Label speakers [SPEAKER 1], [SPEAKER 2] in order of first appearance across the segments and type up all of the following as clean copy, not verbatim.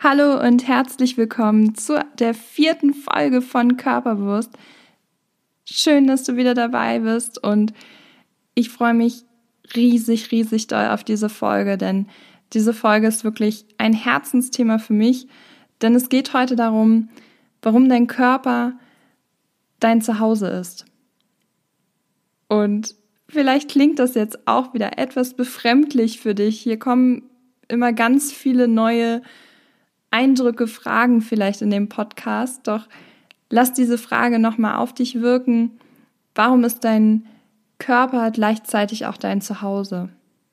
[SPEAKER 1] Hallo und herzlich willkommen zu der 4. Folge von Körperbewusst. Schön, dass du wieder dabei bist und ich freue mich riesig doll auf diese Folge, denn diese Folge ist wirklich ein Herzensthema für mich, denn es geht heute darum, warum dein Körper dein Zuhause ist. Und vielleicht klingt das jetzt auch wieder etwas befremdlich für dich. Hier kommen immer ganz viele neue Eindrücke, Fragen vielleicht in dem Podcast, doch lass diese Frage nochmal auf dich wirken. Warum ist dein Körper gleichzeitig auch dein Zuhause?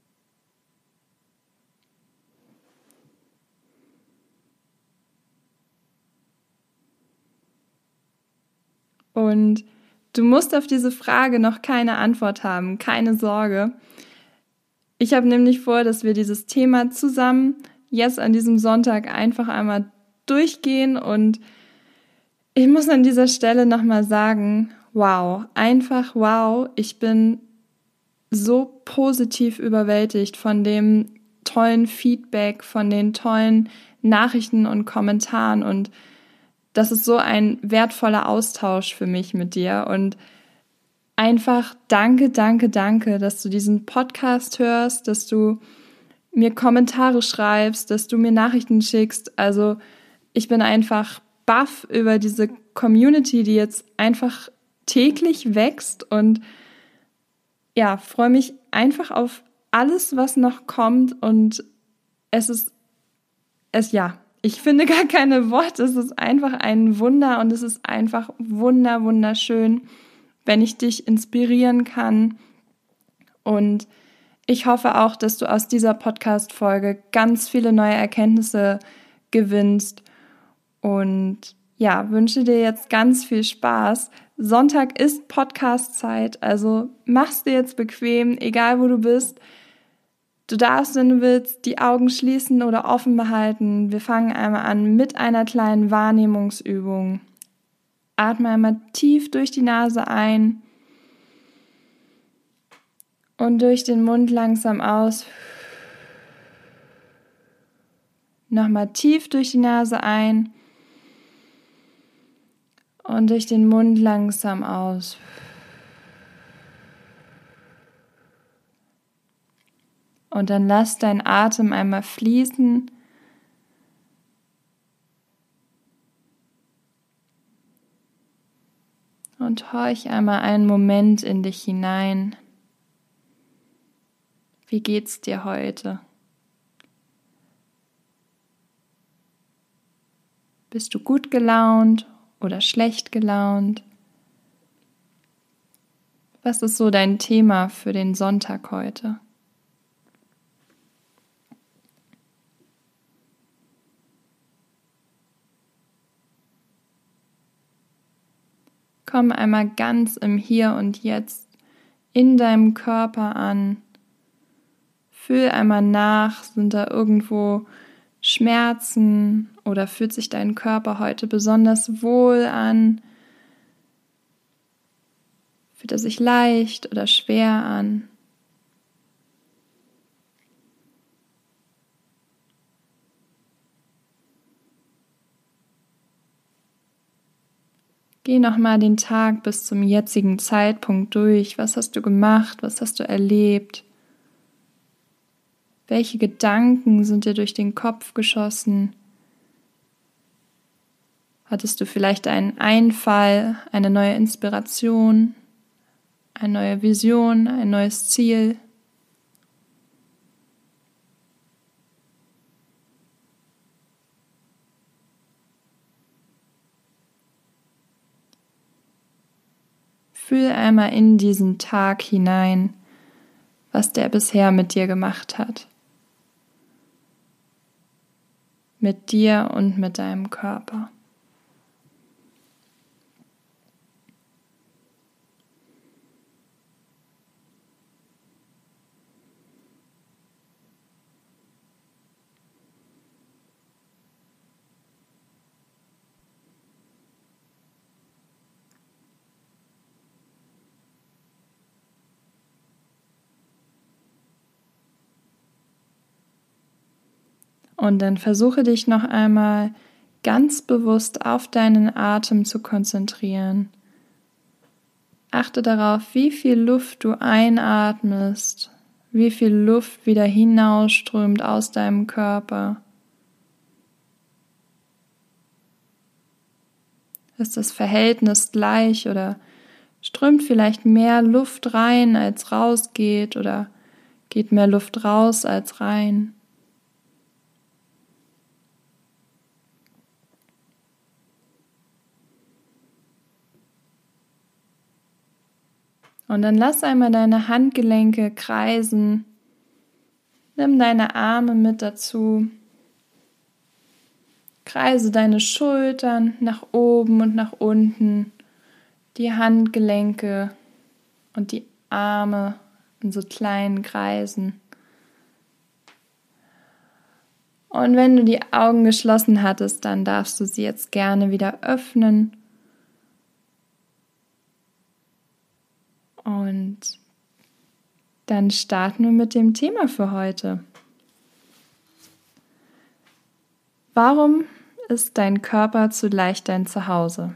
[SPEAKER 1] Und du musst auf diese Frage noch keine Antwort haben, keine Sorge. Ich habe nämlich vor, dass wir dieses Thema zusammen jetzt an diesem Sonntag einfach einmal durchgehen und ich muss an dieser Stelle nochmal sagen, wow, einfach wow, ich bin so positiv überwältigt von dem tollen Feedback, von den tollen Nachrichten und Kommentaren und das ist so ein wertvoller Austausch für mich mit dir und einfach danke, dass du diesen Podcast hörst, dass du mir Kommentare schreibst, dass du mir Nachrichten schickst. Also ich bin einfach baff über diese Community, die jetzt einfach täglich wächst und ja, freue mich einfach auf alles, was noch kommt und ich finde gar keine Worte, es ist einfach ein Wunder und es ist einfach wunderschön, wenn ich dich inspirieren kann und ich hoffe auch, dass du aus dieser Podcast-Folge ganz viele neue Erkenntnisse gewinnst und ja, wünsche dir jetzt ganz viel Spaß. Sonntag ist Podcast-Zeit, also mach's dir jetzt bequem, egal wo du bist. Du darfst, wenn du willst, die Augen schließen oder offen behalten. Wir fangen einmal an mit einer kleinen Wahrnehmungsübung. Atme einmal tief durch die Nase ein und durch den Mund langsam aus. Nochmal tief durch die Nase ein und durch den Mund langsam aus. Und dann lass deinen Atem einmal fließen. Und horch einmal einen Moment in dich hinein. Wie geht's dir heute? Bist du gut gelaunt oder schlecht gelaunt? Was ist so dein Thema für den Sonntag heute? Komm einmal ganz im Hier und Jetzt in deinem Körper an. Fühl einmal nach, sind da irgendwo Schmerzen oder fühlt sich dein Körper heute besonders wohl an? Fühlt er sich leicht oder schwer an? Geh nochmal den Tag bis zum jetzigen Zeitpunkt durch. Was hast du gemacht? Was hast du erlebt? Welche Gedanken sind dir durch den Kopf geschossen? Hattest du vielleicht einen Einfall, eine neue Inspiration, eine neue Vision, ein neues Ziel? Fühl einmal in diesen Tag hinein, was der bisher mit dir gemacht hat. Mit dir und mit deinem Körper. Und dann versuche dich noch einmal ganz bewusst auf deinen Atem zu konzentrieren. Achte darauf, wie viel Luft du einatmest, wie viel Luft wieder hinausströmt aus deinem Körper. Ist das Verhältnis gleich oder strömt vielleicht mehr Luft rein, als rausgeht, oder geht mehr Luft raus als rein? Und dann lass einmal deine Handgelenke kreisen. Nimm deine Arme mit dazu. Kreise deine Schultern nach oben und nach unten, die Handgelenke und die Arme in so kleinen Kreisen. Und wenn du die Augen geschlossen hattest, dann darfst du sie jetzt gerne wieder öffnen. Und dann starten wir mit dem Thema für heute. Warum ist dein Körper zugleich dein Zuhause?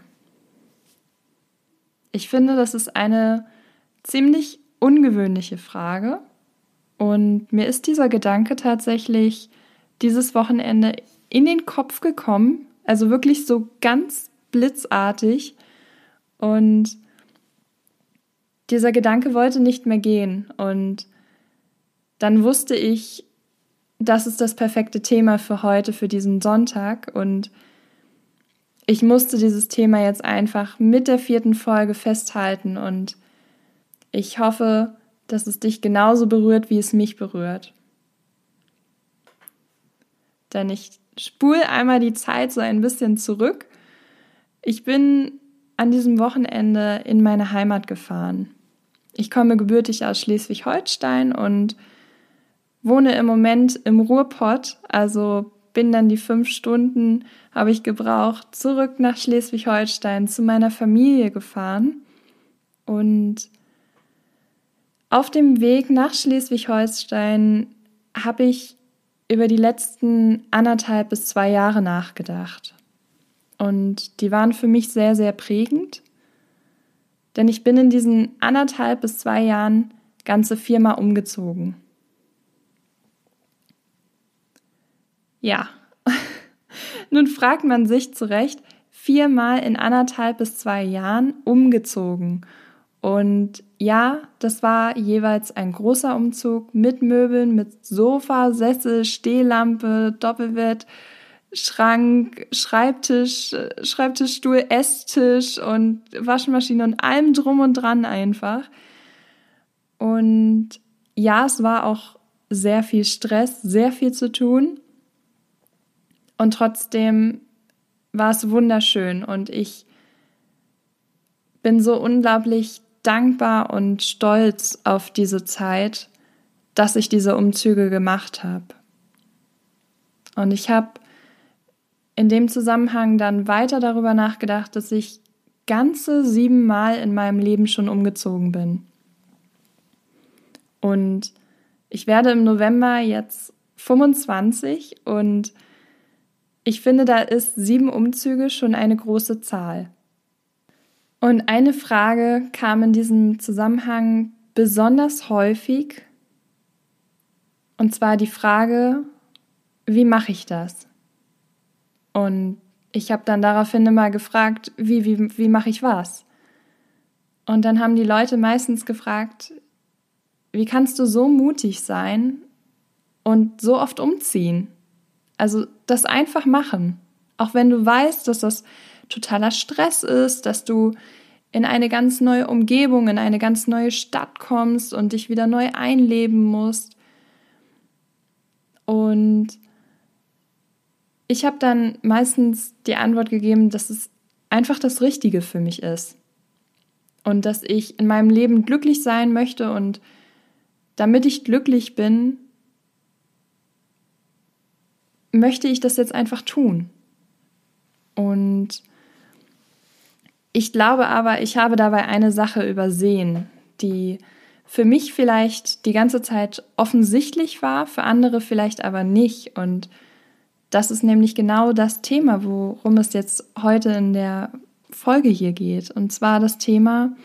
[SPEAKER 1] Ich finde, das ist eine ziemlich ungewöhnliche Frage. Und mir ist dieser Gedanke tatsächlich dieses Wochenende in den Kopf gekommen. Also wirklich so ganz blitzartig. Und dieser Gedanke wollte nicht mehr gehen. Und dann wusste ich, das ist das perfekte Thema für heute, für diesen Sonntag. Und ich musste dieses Thema jetzt einfach mit der 4. Folge festhalten. Und ich hoffe, dass es dich genauso berührt, wie es mich berührt. Denn ich spule einmal die Zeit so ein bisschen zurück. Ich bin an diesem Wochenende in meine Heimat gefahren. Ich komme gebürtig aus Schleswig-Holstein und wohne im Moment im Ruhrpott, also bin dann die 5 Stunden, habe ich gebraucht, zurück nach Schleswig-Holstein zu meiner Familie gefahren. Und auf dem Weg nach Schleswig-Holstein habe ich über die letzten 1,5 bis 2 Jahre nachgedacht. Und die waren für mich sehr, sehr prägend. Denn ich bin in diesen 1,5 bis 2 Jahren ganze 4-mal umgezogen. Ja, nun fragt man sich zu Recht, 4-mal in 1,5 bis 2 Jahren umgezogen. Und ja, das war jeweils ein großer Umzug mit Möbeln, mit Sofa, Sessel, Stehlampe, Doppelbett, Schrank, Schreibtisch, Schreibtischstuhl, Esstisch und Waschmaschine und allem drum und dran einfach. Und ja, es war auch sehr viel Stress, sehr viel zu tun. Und trotzdem war es wunderschön und ich bin so unglaublich dankbar und stolz auf diese Zeit, dass ich diese Umzüge gemacht habe. Und ich habe in dem Zusammenhang dann weiter darüber nachgedacht, dass ich ganze 7-mal in meinem Leben schon umgezogen bin. Und ich werde im November jetzt 25 und ich finde, da ist 7 Umzüge schon eine große Zahl. Und eine Frage kam in diesem Zusammenhang besonders häufig, und zwar die Frage, wie mache ich das? Und ich habe dann daraufhin immer gefragt, wie mache ich was? Und dann haben die Leute meistens gefragt, wie kannst du so mutig sein und so oft umziehen? Also das einfach machen. Auch wenn du weißt, dass das totaler Stress ist, dass du in eine ganz neue Umgebung, in eine ganz neue Stadt kommst und dich wieder neu einleben musst. Und ich habe dann meistens die Antwort gegeben, dass es einfach das Richtige für mich ist. Und dass ich in meinem Leben glücklich sein möchte und damit ich glücklich bin, möchte ich das jetzt einfach tun. Und ich glaube aber, ich habe dabei eine Sache übersehen, die für mich vielleicht die ganze Zeit offensichtlich war, für andere vielleicht aber nicht. Und das ist nämlich genau das Thema, worum es jetzt heute in der Folge hier geht. Und zwar das Thema: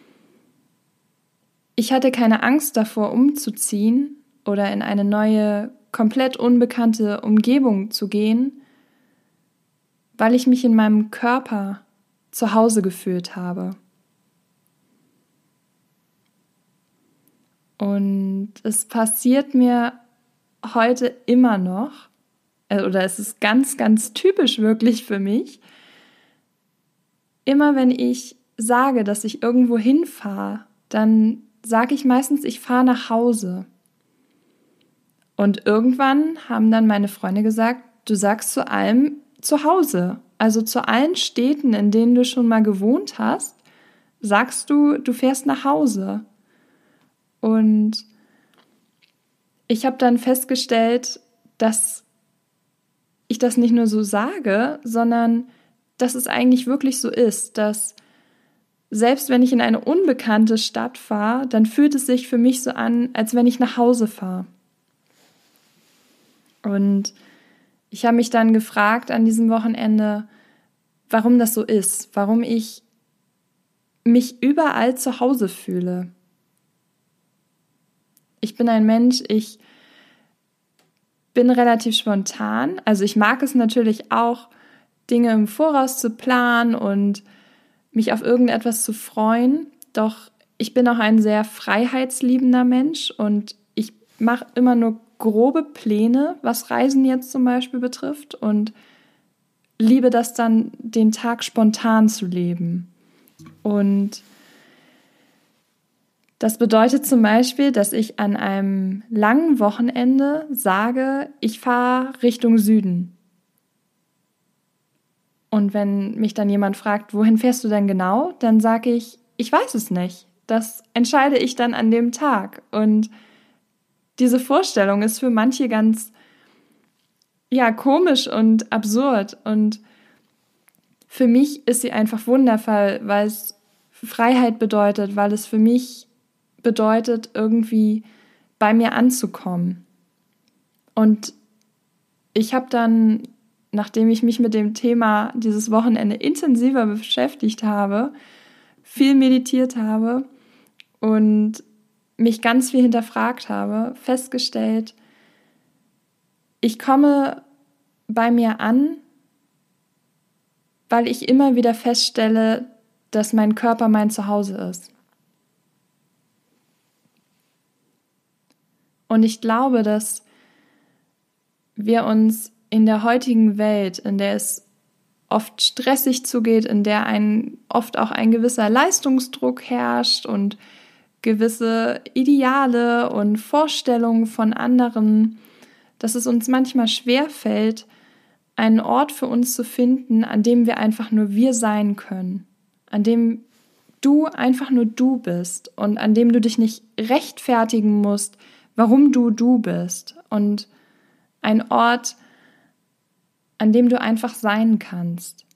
[SPEAKER 1] Ich hatte keine Angst davor, umzuziehen oder in eine neue, komplett unbekannte Umgebung zu gehen, weil ich mich in meinem Körper zu Hause gefühlt habe. Und es passiert mir heute immer noch, oder es ist ganz, ganz typisch wirklich für mich, immer wenn ich sage, dass ich irgendwo hinfahre, dann sage ich meistens, ich fahre nach Hause. Und irgendwann haben dann meine Freunde gesagt, du sagst zu allem zu Hause. Also zu allen Städten, in denen du schon mal gewohnt hast, sagst du, du fährst nach Hause. Und ich habe dann festgestellt, dass ich das nicht nur so sage, sondern dass es eigentlich wirklich so ist, dass selbst wenn ich in eine unbekannte Stadt fahre, dann fühlt es sich für mich so an, als wenn ich nach Hause fahre. Und ich habe mich dann gefragt an diesem Wochenende, warum das so ist, warum ich mich überall zu Hause fühle. Ich bin ein Mensch, ich bin relativ spontan. Also ich mag es natürlich auch, Dinge im Voraus zu planen und mich auf irgendetwas zu freuen. Doch ich bin auch ein sehr freiheitsliebender Mensch und ich mache immer nur grobe Pläne, was Reisen jetzt zum Beispiel betrifft, und liebe das dann, den Tag spontan zu leben. Und das bedeutet zum Beispiel, dass ich an einem langen Wochenende sage, ich fahre Richtung Süden. Und wenn mich dann jemand fragt, wohin fährst du denn genau, dann sage ich, ich weiß es nicht. Das entscheide ich dann an dem Tag. Und diese Vorstellung ist für manche ganz, komisch und absurd. Und für mich ist sie einfach wundervoll, weil es Freiheit bedeutet, weil es für mich bedeutet, irgendwie bei mir anzukommen. Und ich habe dann, nachdem ich mich mit dem Thema dieses Wochenende intensiver beschäftigt habe, viel meditiert habe und mich ganz viel hinterfragt habe, festgestellt, ich komme bei mir an, weil ich immer wieder feststelle, dass mein Körper mein Zuhause ist. Und ich glaube, dass wir uns in der heutigen Welt, in der es oft stressig zugeht, in der oft auch ein gewisser Leistungsdruck herrscht und gewisse Ideale und Vorstellungen von anderen, dass es uns manchmal schwerfällt, einen Ort für uns zu finden, an dem wir einfach nur wir sein können, an dem du einfach nur du bist und an dem du dich nicht rechtfertigen musst, warum du bist, und ein Ort, an dem du einfach sein kannst,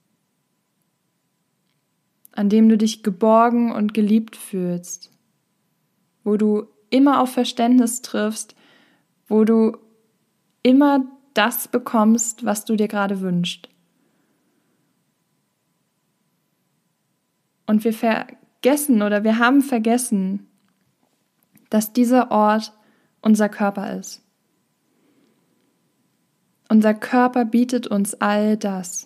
[SPEAKER 1] an dem du dich geborgen und geliebt fühlst, wo du immer auf Verständnis triffst, wo du immer das bekommst, was du dir gerade wünschst. Und wir haben vergessen, dass dieser Ort unser Körper ist. Unser Körper bietet uns all das.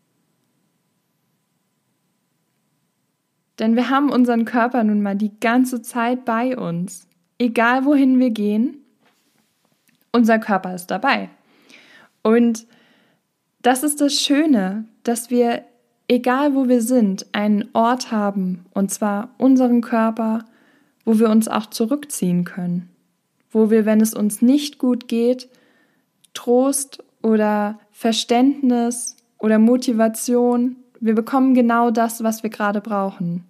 [SPEAKER 1] Denn wir haben unseren Körper nun mal die ganze Zeit bei uns. Egal wohin wir gehen, unser Körper ist dabei. Und das ist das Schöne, dass wir, egal wo wir sind, einen Ort haben, und zwar unseren Körper, wo wir uns auch zurückziehen können. Wo wir, wenn es uns nicht gut geht, Trost oder Verständnis oder Motivation, wir bekommen genau das, was wir gerade brauchen.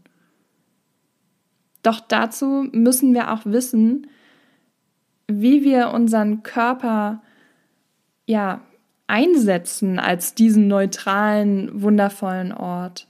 [SPEAKER 1] Doch dazu müssen wir auch wissen, wie wir unseren Körper einsetzen als diesen neutralen, wundervollen Ort.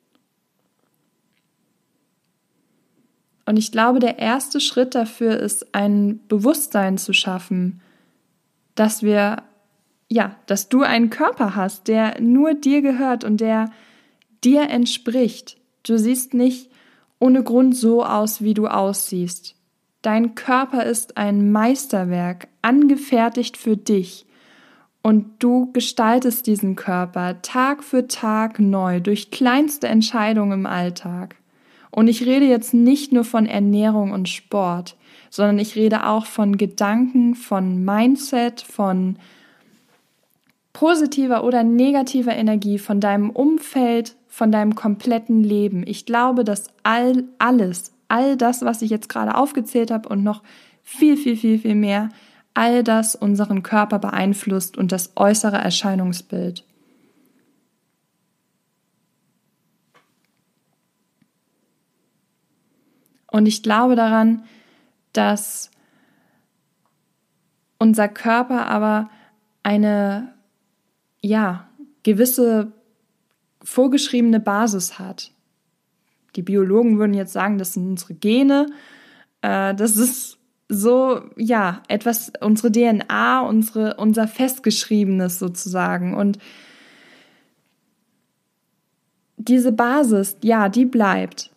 [SPEAKER 1] Und ich glaube, der erste Schritt dafür ist, ein Bewusstsein zu schaffen, dass wir dass du einen Körper hast, der nur dir gehört und der dir entspricht. Du siehst nicht ohne Grund so aus, wie du aussiehst. Dein Körper ist ein Meisterwerk, angefertigt für dich. Und du gestaltest diesen Körper Tag für Tag neu durch kleinste Entscheidungen im Alltag. Und ich rede jetzt nicht nur von Ernährung und Sport, sondern ich rede auch von Gedanken, von Mindset, von positiver oder negativer Energie, von deinem Umfeld, von deinem kompletten Leben. Ich glaube, dass all das, was ich jetzt gerade aufgezählt habe und noch viel, viel, viel, viel mehr, all das unseren Körper beeinflusst und das äußere Erscheinungsbild. Und ich glaube daran, dass unser Körper aber eine, gewisse vorgeschriebene Basis hat. Die Biologen würden jetzt sagen, das sind unsere Gene, das ist so, etwas, unsere DNA, unser Festgeschriebenes sozusagen. Und diese Basis, die bleibt.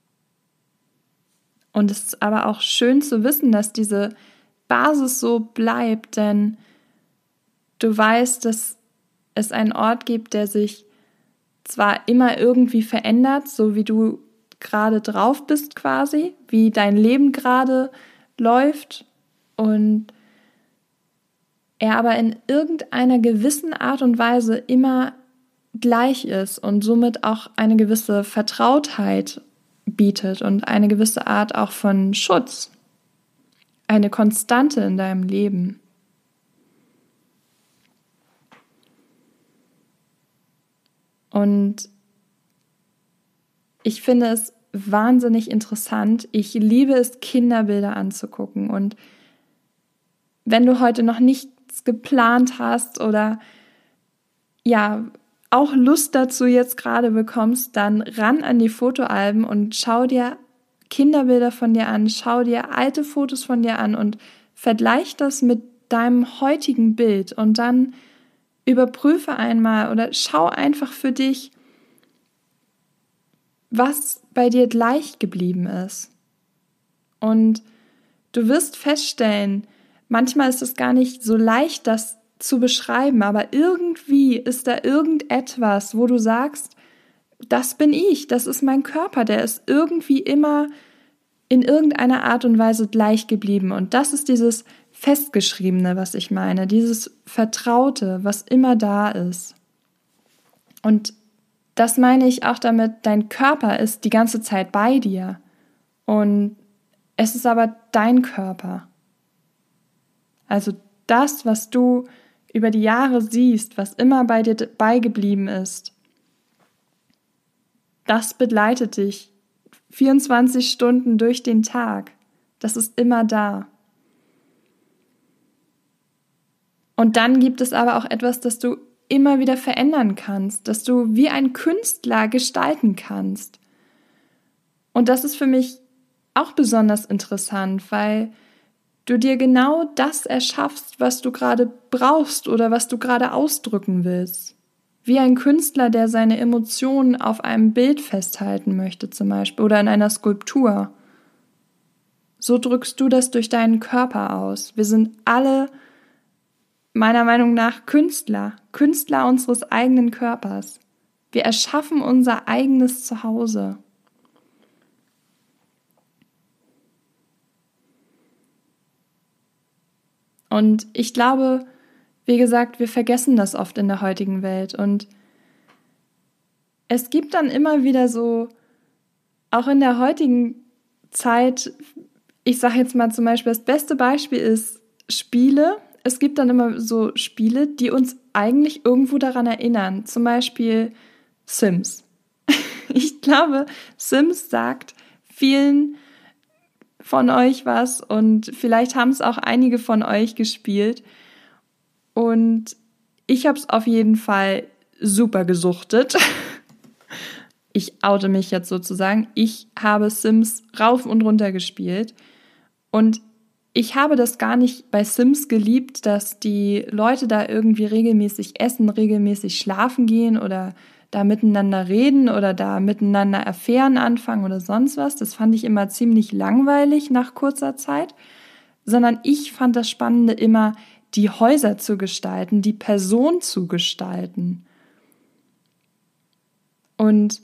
[SPEAKER 1] Und es ist aber auch schön zu wissen, dass diese Basis so bleibt, denn du weißt, dass es einen Ort gibt, der sich zwar immer irgendwie verändert, so wie du gerade drauf bist quasi, wie dein Leben gerade läuft und er aber in irgendeiner gewissen Art und Weise immer gleich ist und somit auch eine gewisse Vertrautheit bietet und eine gewisse Art auch von Schutz, eine Konstante in deinem Leben. Und ich finde es wahnsinnig interessant. Ich liebe es, Kinderbilder anzugucken. Und wenn du heute noch nichts geplant hast oder auch Lust dazu jetzt gerade bekommst, dann ran an die Fotoalben und schau dir Kinderbilder von dir an, schau dir alte Fotos von dir an und vergleich das mit deinem heutigen Bild und dann überprüfe einmal oder schau einfach für dich, was bei dir gleich geblieben ist. Und du wirst feststellen, manchmal ist es gar nicht so leicht, das zu beschreiben, aber irgendwie ist da irgendetwas, wo du sagst, das bin ich, das ist mein Körper, der ist irgendwie immer in irgendeiner Art und Weise gleich geblieben. Und das ist dieses Festgeschriebene, was ich meine, dieses Vertraute, was immer da ist. Und das meine ich auch damit, dein Körper ist die ganze Zeit bei dir und es ist aber dein Körper. Also das, was du über die Jahre siehst, was immer bei dir beigeblieben ist, das begleitet dich 24 Stunden durch den Tag. Das ist immer da. Und dann gibt es aber auch etwas, das du immer wieder verändern kannst, dass du wie ein Künstler gestalten kannst. Und das ist für mich auch besonders interessant, weil du dir genau das erschaffst, was du gerade brauchst oder was du gerade ausdrücken willst. Wie ein Künstler, der seine Emotionen auf einem Bild festhalten möchte zum Beispiel oder in einer Skulptur. So drückst du das durch deinen Körper aus. Wir sind alle meiner Meinung nach Künstler unseres eigenen Körpers. Wir erschaffen unser eigenes Zuhause. Und ich glaube, wie gesagt, wir vergessen das oft in der heutigen Welt. Und es gibt dann immer wieder so, auch in der heutigen Zeit, ich sage jetzt mal zum Beispiel, das beste Beispiel ist Spiele. Es gibt dann immer so Spiele, die uns eigentlich irgendwo daran erinnern. Zum Beispiel Sims. Ich glaube, Sims sagt vielen von euch was und vielleicht haben es auch einige von euch gespielt. Und ich habe es auf jeden Fall super gesuchtet. Ich oute mich jetzt sozusagen. Ich habe Sims rauf und runter gespielt. Und ich habe das gar nicht bei Sims geliebt, dass die Leute da irgendwie regelmäßig essen, regelmäßig schlafen gehen oder da miteinander reden oder da miteinander Affären anfangen oder sonst was. Das fand ich immer ziemlich langweilig nach kurzer Zeit, sondern ich fand das Spannende immer, die Häuser zu gestalten, die Person zu gestalten. Und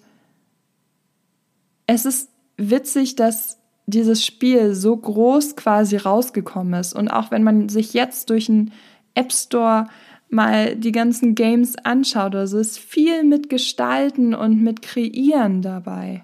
[SPEAKER 1] es ist witzig, dass dieses Spiel so groß quasi rausgekommen ist. Und auch wenn man sich jetzt durch einen App Store mal die ganzen Games anschaut oder so, ist viel mit Gestalten und mit Kreieren dabei.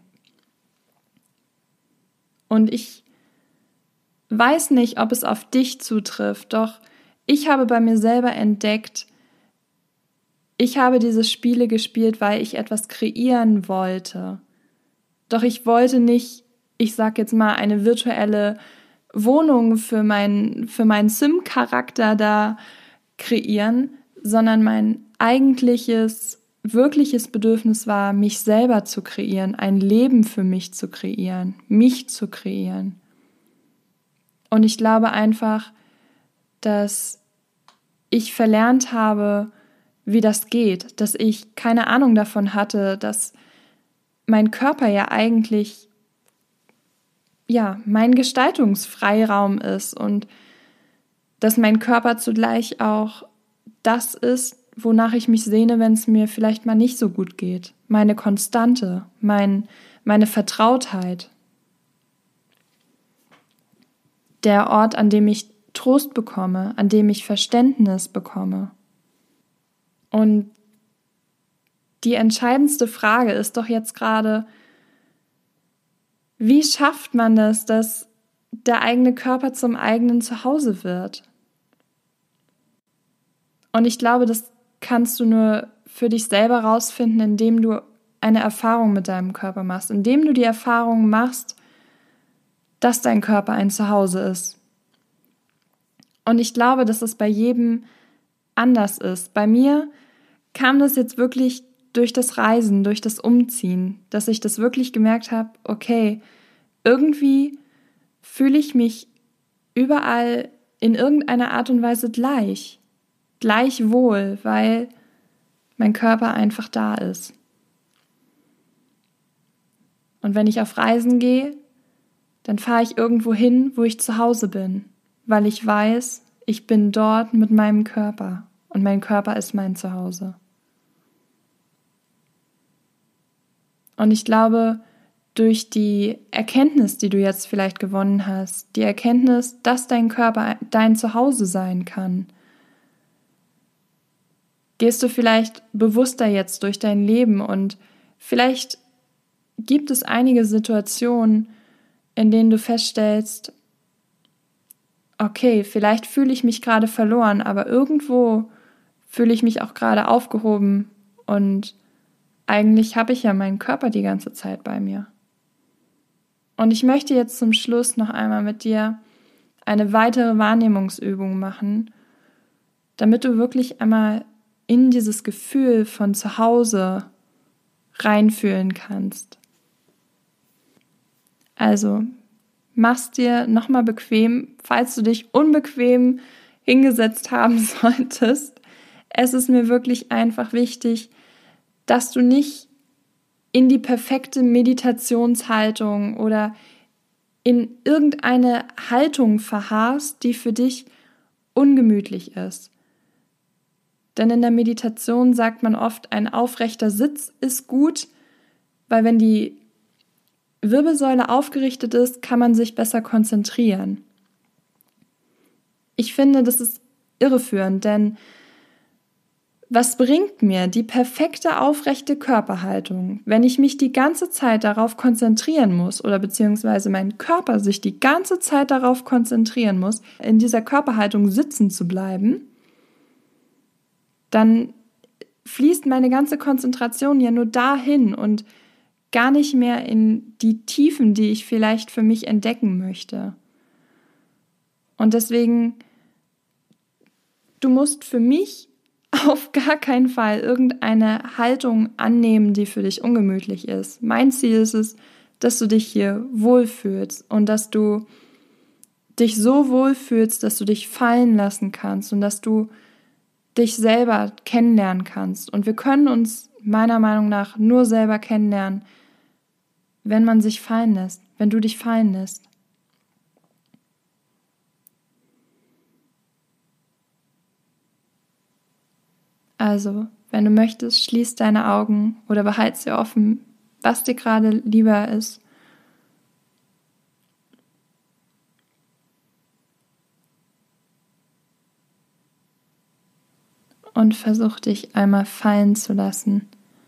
[SPEAKER 1] Und ich weiß nicht, ob es auf dich zutrifft, doch ich habe bei mir selber entdeckt, ich habe diese Spiele gespielt, weil ich etwas kreieren wollte. Doch ich wollte nicht, ich sag jetzt mal, eine virtuelle Wohnung für meinen Sim-Charakter da kreieren, sondern mein eigentliches, wirkliches Bedürfnis war, mich selber zu kreieren, ein Leben für mich zu kreieren, mich zu kreieren. Und ich glaube einfach, dass ich verlernt habe, wie das geht, dass ich keine Ahnung davon hatte, dass mein Körper ja eigentlich mein Gestaltungsfreiraum ist und dass mein Körper zugleich auch das ist, wonach ich mich sehne, wenn es mir vielleicht mal nicht so gut geht. Meine Konstante, meine Vertrautheit. Der Ort, an dem ich Trost bekomme, an dem ich Verständnis bekomme. Und die entscheidendste Frage ist doch jetzt gerade, wie schafft man das, dass der eigene Körper zum eigenen Zuhause wird? Und ich glaube, das kannst du nur für dich selber rausfinden, indem du eine Erfahrung mit deinem Körper machst, indem du die Erfahrung machst, dass dein Körper ein Zuhause ist. Und ich glaube, dass es bei jedem anders ist. Bei mir kam das jetzt wirklich durch das Reisen, durch das Umziehen, dass ich das wirklich gemerkt habe, okay, irgendwie fühle ich mich überall in irgendeiner Art und Weise gleich wohl, weil mein Körper einfach da ist. Und wenn ich auf Reisen gehe, dann fahre ich irgendwo hin, wo ich zu Hause bin, weil ich weiß, ich bin dort mit meinem Körper und mein Körper ist mein Zuhause. Und ich glaube, durch die Erkenntnis, die du jetzt vielleicht gewonnen hast, die Erkenntnis, dass dein Körper dein Zuhause sein kann, gehst du vielleicht bewusster jetzt durch dein Leben und vielleicht gibt es einige Situationen, in denen du feststellst, okay, vielleicht fühle ich mich gerade verloren, aber irgendwo fühle ich mich auch gerade aufgehoben und eigentlich habe ich ja meinen Körper die ganze Zeit bei mir. Und ich möchte jetzt zum Schluss noch einmal mit dir eine weitere Wahrnehmungsübung machen, damit du wirklich einmal in dieses Gefühl von zu Hause reinfühlen kannst. Also, mach's dir nochmal bequem, falls du dich unbequem hingesetzt haben solltest. Es ist mir wirklich einfach wichtig, dass du nicht in die perfekte Meditationshaltung oder in irgendeine Haltung verharrst, die für dich ungemütlich ist. Denn in der Meditation sagt man oft, ein aufrechter Sitz ist gut, weil wenn die Wirbelsäule aufgerichtet ist, kann man sich besser konzentrieren. Ich finde, das ist irreführend, denn was bringt mir die perfekte aufrechte Körperhaltung, wenn ich mich die ganze Zeit darauf konzentrieren muss oder beziehungsweise mein Körper sich die ganze Zeit darauf konzentrieren muss, in dieser Körperhaltung sitzen zu bleiben, dann fließt meine ganze Konzentration ja nur dahin und gar nicht mehr in die Tiefen, die ich vielleicht für mich entdecken möchte. Und deswegen, du musst für mich auf gar keinen Fall irgendeine Haltung annehmen, die für dich ungemütlich ist. Mein Ziel ist es, dass du dich hier wohlfühlst und dass du dich so wohl fühlst, dass du dich fallen lassen kannst und dass du dich selber kennenlernen kannst. Und wir können uns meiner Meinung nach nur selber kennenlernen, wenn man sich fallen lässt, wenn du dich fallen lässt. Also, wenn du möchtest, schließ deine Augen oder behalte sie offen, was dir gerade lieber ist. Und versuch dich einmal fallen zu lassen.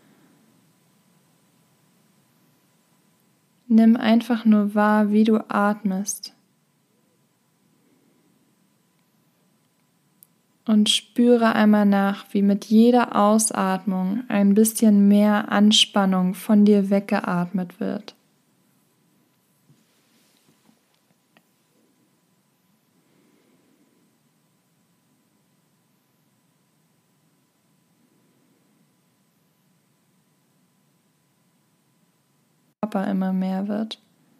[SPEAKER 1] Nimm einfach nur wahr, wie du atmest. Und spüre einmal nach, wie mit jeder Ausatmung ein bisschen mehr Anspannung von dir weggeatmet wird. Körper immer mehr wird.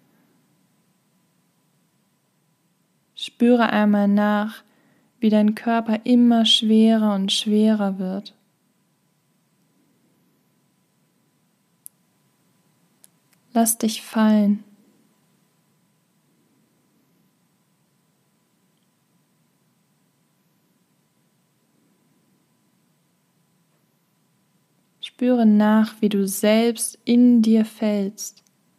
[SPEAKER 1] Spüre einmal nach, wie dein Körper immer schwerer und schwerer wird. Lass dich fallen. Spüre nach, wie du selbst in dir fällst.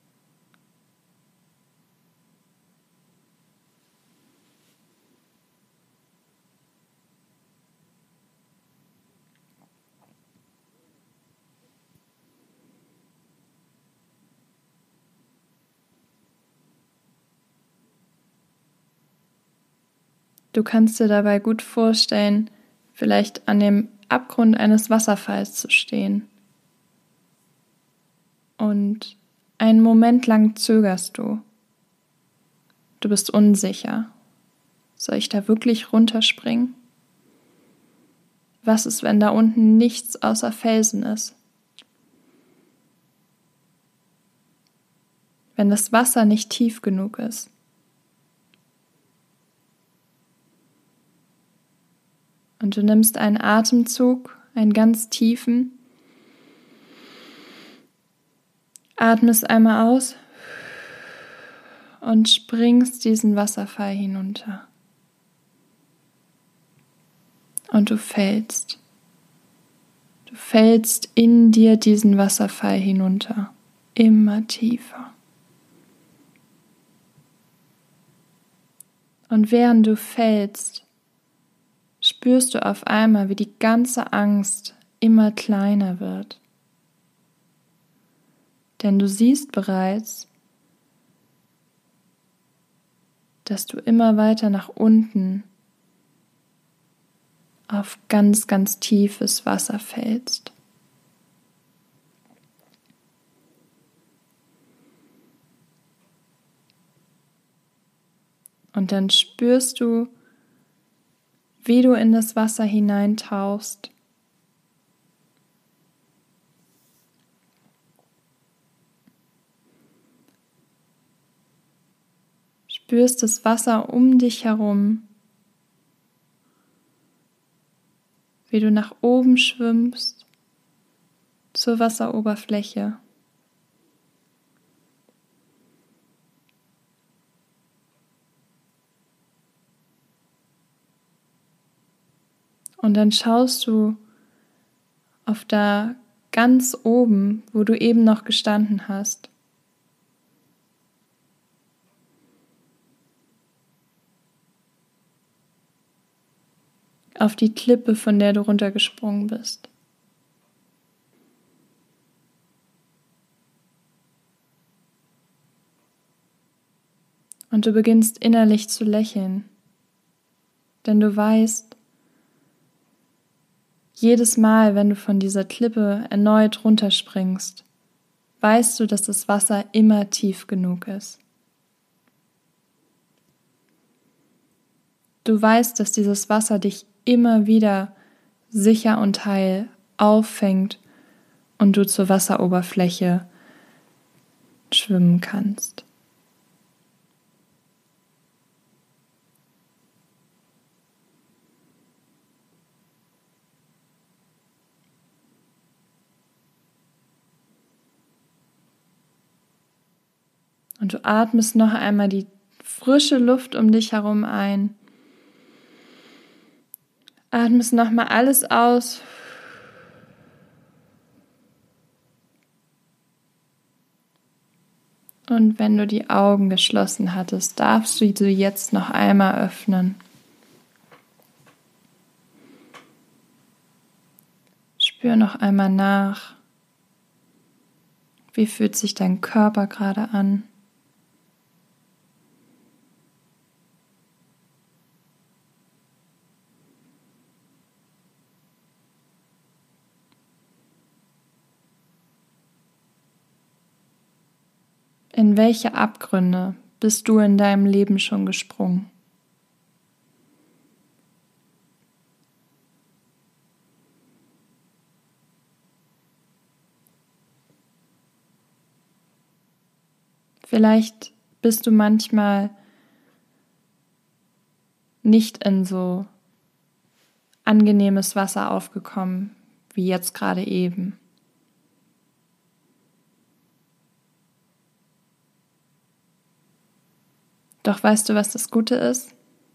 [SPEAKER 1] Du kannst dir dabei gut vorstellen, vielleicht an dem Abgrund eines Wasserfalls zu stehen. Und einen Moment lang zögerst du. Du bist unsicher. Soll ich da wirklich runterspringen? Was ist, wenn da unten nichts außer Felsen ist? Wenn das Wasser nicht tief genug ist? Und du nimmst einen Atemzug, einen ganz tiefen, atmest einmal aus und springst diesen Wasserfall hinunter. Und du fällst. Du fällst in dir diesen Wasserfall hinunter, immer tiefer. Und während du fällst, spürst du auf einmal, wie die ganze Angst immer kleiner wird. Denn du siehst bereits, dass du immer weiter nach unten auf ganz, ganz tiefes Wasser fällst. Und dann spürst du, wie du in das Wasser hineintauchst. Spürst das Wasser um dich herum, wie du nach oben schwimmst zur Wasseroberfläche. Und dann schaust du auf da ganz oben, wo du eben noch gestanden hast. Auf die Klippe, von der du runtergesprungen bist. Und du beginnst innerlich zu lächeln, denn du weißt, jedes Mal, wenn du von dieser Klippe erneut runterspringst, weißt du, dass das Wasser immer tief genug ist. Du weißt, dass dieses Wasser dich immer wieder sicher und heil auffängt und du zur Wasseroberfläche schwimmen kannst. Und du atmest noch einmal die frische Luft um dich herum ein. Atmest nochmal alles aus. Und wenn du die Augen geschlossen hattest, darfst du sie jetzt noch einmal öffnen. Spür noch einmal nach. Wie fühlt sich dein Körper gerade an? In welche Abgründe bist du in deinem Leben schon gesprungen? Vielleicht bist du manchmal nicht in so angenehmes Wasser aufgekommen, wie jetzt gerade eben. Doch weißt du, was das Gute ist?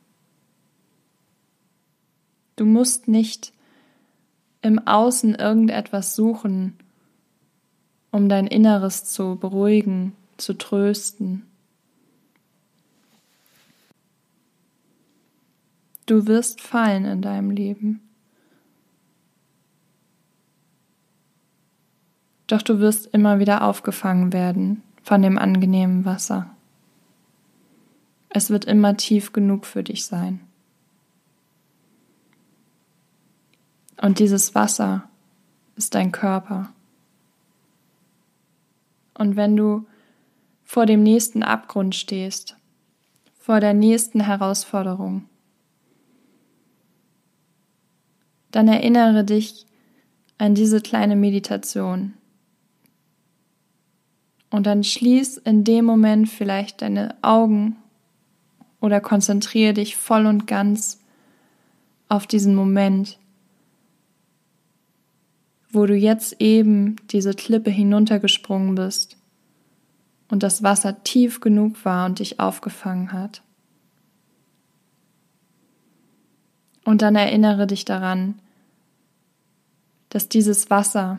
[SPEAKER 1] Du musst nicht im Außen irgendetwas suchen, um dein Inneres zu beruhigen, zu trösten. Du wirst fallen in deinem Leben. Doch du wirst immer wieder aufgefangen werden von dem angenehmen Wasser. Es wird immer tief genug für dich sein. Und dieses Wasser ist dein Körper. Und wenn du vor dem nächsten Abgrund stehst, vor der nächsten Herausforderung, dann erinnere dich an diese kleine Meditation. Und dann schließ in dem Moment vielleicht deine Augen oder konzentriere dich voll und ganz auf diesen Moment, wo du jetzt eben diese Klippe hinuntergesprungen bist und das Wasser tief genug war und dich aufgefangen hat. Und dann erinnere dich daran, dass dieses Wasser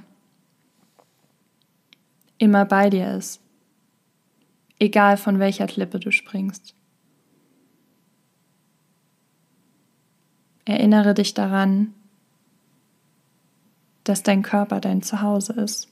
[SPEAKER 1] immer bei dir ist, egal von welcher Klippe du springst. Erinnere dich daran, dass dein Körper dein Zuhause ist.